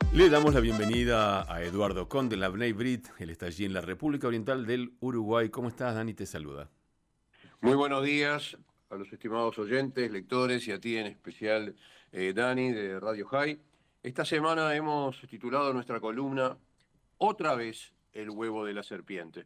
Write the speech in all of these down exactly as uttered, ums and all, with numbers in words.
Le damos la bienvenida a Eduardo Conde, la Bnei Brit. Él está allí en la República Oriental del Uruguay. ¿Cómo estás, Dani? Te saluda. Muy buenos días a los estimados oyentes, lectores y a ti en especial, eh, Dani, de Radio High. Esta semana hemos titulado nuestra columna Otra vez el huevo de la serpiente.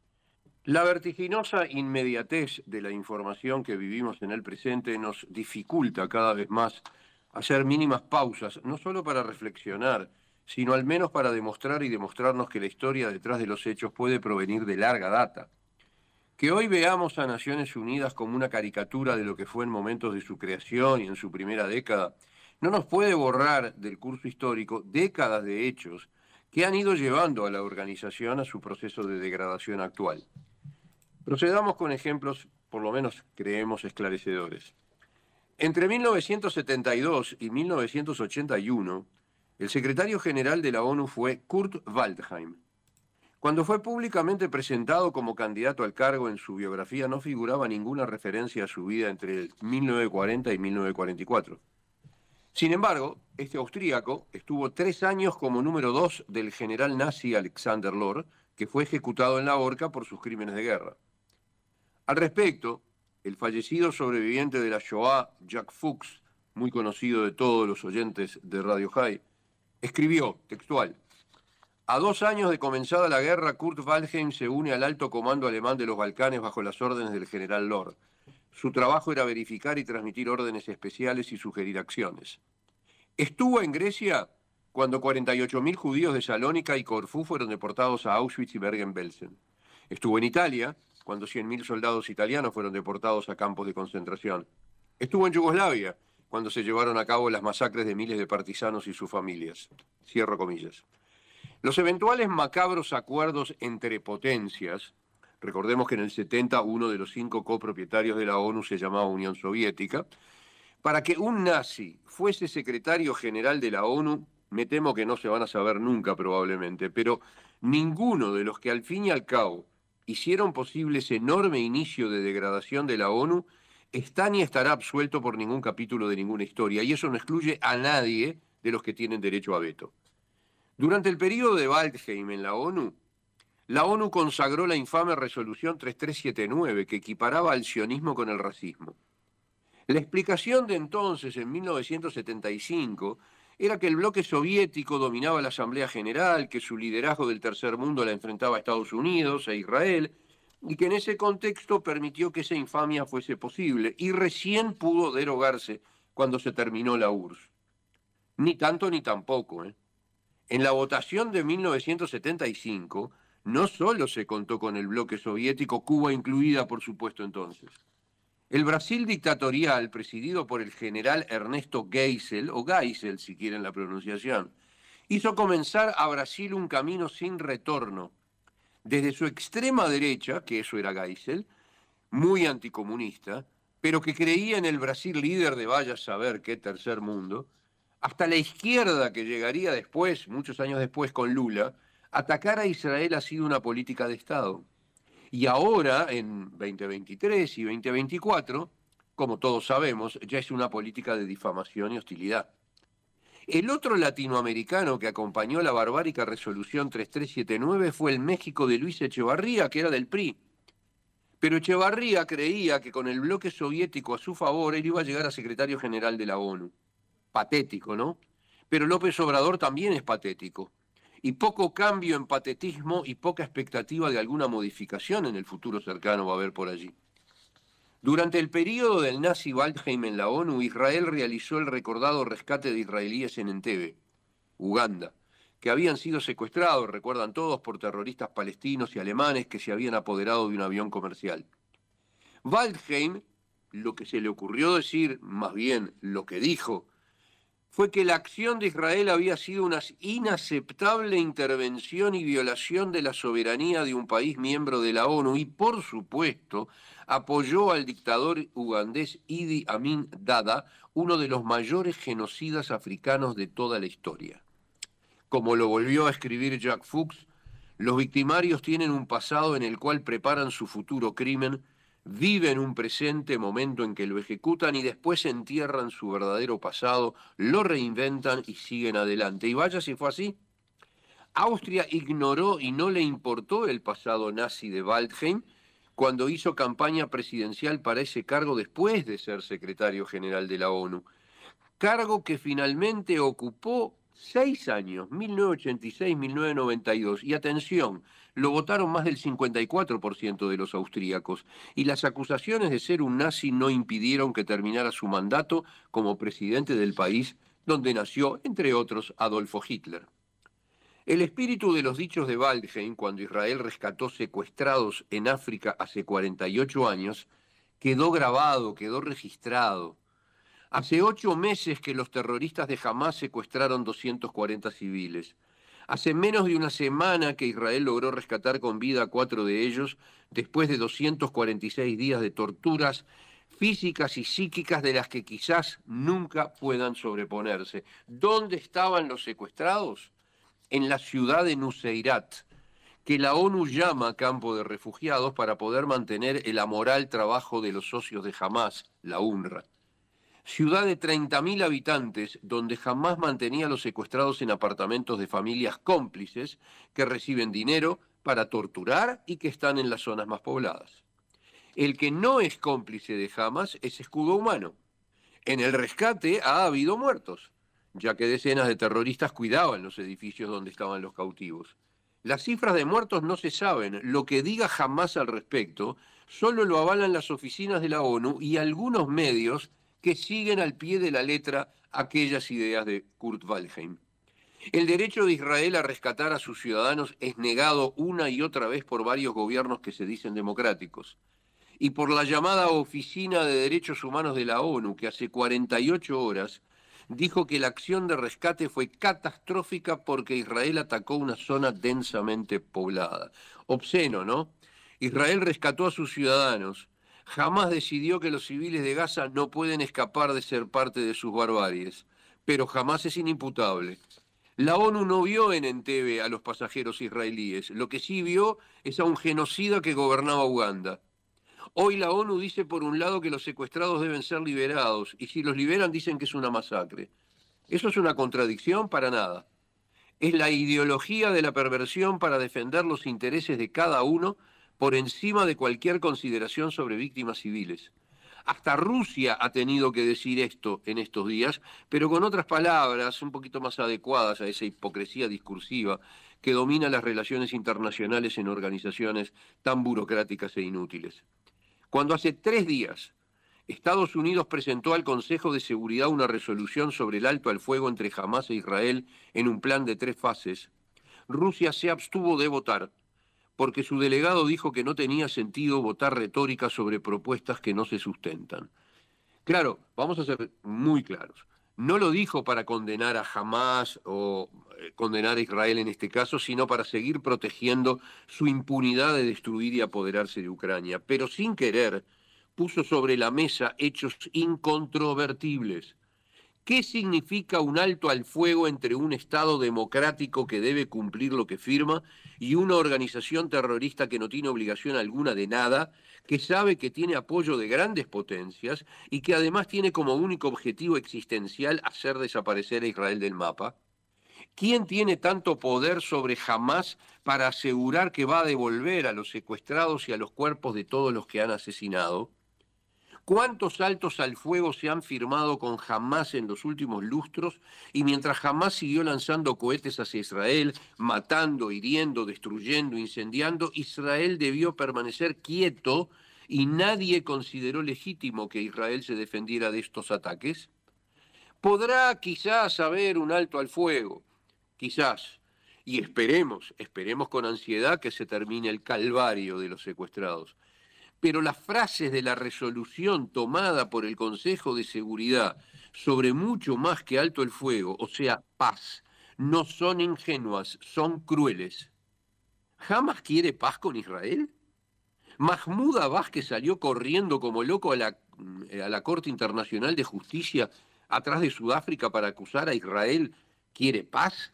La vertiginosa inmediatez de la información que vivimos en el presente nos dificulta cada vez más hacer mínimas pausas, no solo para reflexionar, sino al menos para demostrar y demostrarnos que la historia detrás de los hechos puede provenir de larga data. Que hoy veamos a Naciones Unidas como una caricatura de lo que fue en momentos de su creación y en su primera década, no nos puede borrar del curso histórico décadas de hechos que han ido llevando a la organización a su proceso de degradación actual. Procedamos con ejemplos, por lo menos creemos, esclarecedores. Entre mil novecientos setenta y dos y mil novecientos ochenta y uno, el secretario general de la ONU fue Kurt Waldheim. Cuando fue públicamente presentado como candidato al cargo, en su biografía no figuraba ninguna referencia a su vida entre mil novecientos cuarenta y mil novecientos cuarenta y cuatro. Sin embargo, este austríaco estuvo tres años como número dos del general nazi Alexander Lord, que fue ejecutado en la horca por sus crímenes de guerra. Al respecto, el fallecido sobreviviente de la Shoah, Jack Fuchs, muy conocido de todos los oyentes de Radio High, escribió, textual: a dos años de comenzada la guerra, Kurt Waldheim se une al alto comando alemán de los Balcanes bajo las órdenes del general Lord. Su trabajo era verificar y transmitir órdenes especiales y sugerir acciones. Estuvo en Grecia cuando cuarenta y ocho mil judíos de Salónica y Corfú fueron deportados a Auschwitz y Bergen-Belsen. Estuvo en Italia cuando cien mil soldados italianos fueron deportados a campos de concentración. Estuvo en Yugoslavia cuando se llevaron a cabo las masacres de miles de partisanos y sus familias. Cierro comillas. Los eventuales macabros acuerdos entre potencias, recordemos que en el setenta uno de los cinco copropietarios de la ONU se llamaba Unión Soviética, para que un nazi fuese secretario general de la ONU, me temo que no se van a saber nunca probablemente, pero ninguno de los que al fin y al cabo hicieron posible ese enorme inicio de degradación de la ONU está ni estará absuelto por ningún capítulo de ninguna historia, y eso no excluye a nadie de los que tienen derecho a veto. Durante el periodo de Waldheim en la ONU, la ONU consagró la infame resolución tres tres siete nueve que equiparaba al sionismo con el racismo. La explicación de entonces, en mil novecientos setenta y cinco, era que el bloque soviético dominaba la Asamblea General, que su liderazgo del tercer mundo la enfrentaba a Estados Unidos e Israel, y que en ese contexto permitió que esa infamia fuese posible, y recién pudo derogarse cuando se terminó la U R S S. Ni tanto ni tampoco, ¿eh? En la votación de mil novecientos setenta y cinco, no solo se contó con el bloque soviético, Cuba incluida, por supuesto, entonces. El Brasil dictatorial, presidido por el general Ernesto Geisel, o Geisel si quieren la pronunciación, hizo comenzar a Brasil un camino sin retorno. Desde su extrema derecha, que eso era Geisel, muy anticomunista, pero que creía en el Brasil líder de vaya a saber qué tercer mundo, hasta la izquierda que llegaría después, muchos años después, con Lula, atacar a Israel ha sido una política de Estado. Y ahora, en veinte veintitrés y veinte veinticuatro, como todos sabemos, ya es una política de difamación y hostilidad. El otro latinoamericano que acompañó la barbárica resolución tres tres siete nueve fue el México de Luis Echevarría, que era del P R I. Pero Echevarría creía que con el bloque soviético a su favor, él iba a llegar a secretario general de la ONU. Patético, ¿no? Pero López Obrador también es patético. Y poco cambio en patetismo y poca expectativa de alguna modificación en el futuro cercano va a haber por allí. Durante el periodo del nazi Waldheim en la ONU, Israel realizó el recordado rescate de israelíes en Entebbe, Uganda, que habían sido secuestrados, recuerdan todos, por terroristas palestinos y alemanes que se habían apoderado de un avión comercial. Waldheim, lo que se le ocurrió decir, más bien lo que dijo, fue que la acción de Israel había sido una inaceptable intervención y violación de la soberanía de un país miembro de la ONU y, por supuesto, apoyó al dictador ugandés Idi Amin Dada, uno de los mayores genocidas africanos de toda la historia. Como lo volvió a escribir Jack Fuchs, los victimarios tienen un pasado en el cual preparan su futuro crimen viven un presente momento en que lo ejecutan y después entierran su verdadero pasado, lo reinventan y siguen adelante. Y vaya si fue así. Austria ignoró y no le importó el pasado nazi de Waldheim cuando hizo campaña presidencial para ese cargo después de ser secretario general de la ONU. Cargo que finalmente ocupó seis años, mil novecientos ochenta y seis a mil novecientos noventa y dos. Y atención, lo votaron más del cincuenta y cuatro por ciento de los austríacos. Y las acusaciones de ser un nazi no impidieron que terminara su mandato como presidente del país donde nació, entre otros, Adolfo Hitler. El espíritu de los dichos de Waldheim, cuando Israel rescató secuestrados en África hace cuarenta y ocho años, quedó grabado, quedó registrado. Hace ocho meses que los terroristas de Hamás secuestraron doscientos cuarenta civiles. Hace menos de una semana que Israel logró rescatar con vida a cuatro de ellos, después de doscientos cuarenta y seis días de torturas físicas y psíquicas de las que quizás nunca puedan sobreponerse. ¿Dónde estaban los secuestrados? En la ciudad de Nuseirat, que la ONU llama campo de refugiados para poder mantener el amoral trabajo de los socios de Hamás, la UNRWA. Ciudad de treinta mil habitantes, donde Hamás mantenía a los secuestrados en apartamentos de familias cómplices que reciben dinero para torturar y que están en las zonas más pobladas. El que no es cómplice de Hamás es escudo humano. En el rescate ha habido muertos, ya que decenas de terroristas cuidaban los edificios donde estaban los cautivos. Las cifras de muertos no se saben. Lo que diga Hamás al respecto solo lo avalan las oficinas de la ONU y algunos medios que siguen al pie de la letra aquellas ideas de Kurt Waldheim. El derecho de Israel a rescatar a sus ciudadanos es negado una y otra vez por varios gobiernos que se dicen democráticos. Y por la llamada Oficina de Derechos Humanos de la ONU, que hace cuarenta y ocho horas dijo que la acción de rescate fue catastrófica porque Israel atacó una zona densamente poblada. Obsceno, ¿no? Israel rescató a sus ciudadanos. Jamás decidió que los civiles de Gaza no pueden escapar de ser parte de sus barbaries, pero jamás es inimputable. La ONU no vio en Entebbe a los pasajeros israelíes, lo que sí vio es a un genocida que gobernaba Uganda. Hoy la ONU dice por un lado que los secuestrados deben ser liberados, y si los liberan dicen que es una masacre. ¿Eso es una contradicción? Para nada. Es la ideología de la perversión para defender los intereses de cada uno por encima de cualquier consideración sobre víctimas civiles. Hasta Rusia ha tenido que decir esto en estos días, pero con otras palabras un poquito más adecuadas a esa hipocresía discursiva que domina las relaciones internacionales en organizaciones tan burocráticas e inútiles. Cuando hace tres días Estados Unidos presentó al Consejo de Seguridad una resolución sobre el alto al fuego entre Hamás e Israel en un plan de tres fases, Rusia se abstuvo de votar porque su delegado dijo que no tenía sentido votar retórica sobre propuestas que no se sustentan. Claro, vamos a ser muy claros. No lo dijo para condenar a Hamás o eh, condenar a Israel en este caso, sino para seguir protegiendo su impunidad de destruir y apoderarse de Ucrania. Pero sin querer, puso sobre la mesa hechos incontrovertibles. ¿Qué significa un alto al fuego entre un Estado democrático que debe cumplir lo que firma y una organización terrorista que no tiene obligación alguna de nada, que sabe que tiene apoyo de grandes potencias y que además tiene como único objetivo existencial hacer desaparecer a Israel del mapa? ¿Quién tiene tanto poder sobre Hamás para asegurar que va a devolver a los secuestrados y a los cuerpos de todos los que han asesinado? ¿Cuántos altos al fuego se han firmado con Hamás en los últimos lustros? Y mientras Hamás siguió lanzando cohetes hacia Israel, matando, hiriendo, destruyendo, incendiando, Israel debió permanecer quieto y nadie consideró legítimo que Israel se defendiera de estos ataques. Podrá quizás haber un alto al fuego, quizás, y esperemos, esperemos con ansiedad que se termine el calvario de los secuestrados. Pero las frases de la resolución tomada por el Consejo de Seguridad sobre mucho más que alto el fuego, o sea, paz, no son ingenuas, son crueles. ¿Hamás quiere paz con Israel? ¿Mahmoud Abbas, que salió corriendo como loco a la, a la Corte Internacional de Justicia atrás de Sudáfrica para acusar a Israel, quiere paz?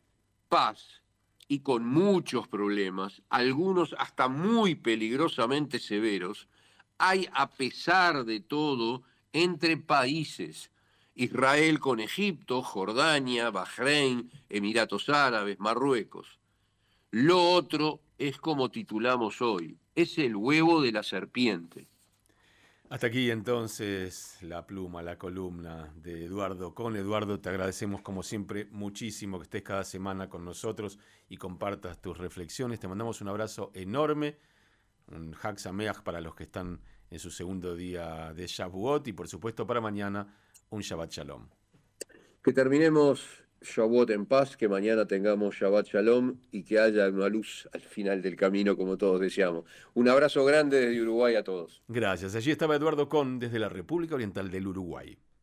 Paz. Y con muchos problemas, algunos hasta muy peligrosamente severos, hay a pesar de todo entre países. Israel con Egipto, Jordania, Bahrein, Emiratos Árabes, Marruecos. Lo otro es como titulamos hoy, es el huevo de la serpiente. Hasta aquí entonces la pluma, la columna de Eduardo Con. Eduardo, te agradecemos como siempre muchísimo que estés cada semana con nosotros y compartas tus reflexiones. Te mandamos un abrazo enorme, un Hag Sameach para los que están en su segundo día de Shavuot y por supuesto para mañana un Shabbat Shalom. Que terminemos Shavuot en paz, que mañana tengamos Shabbat Shalom y que haya una luz al final del camino como todos deseamos. Un abrazo grande desde Uruguay a todos. Gracias. Allí estaba Eduardo Con desde la República Oriental del Uruguay.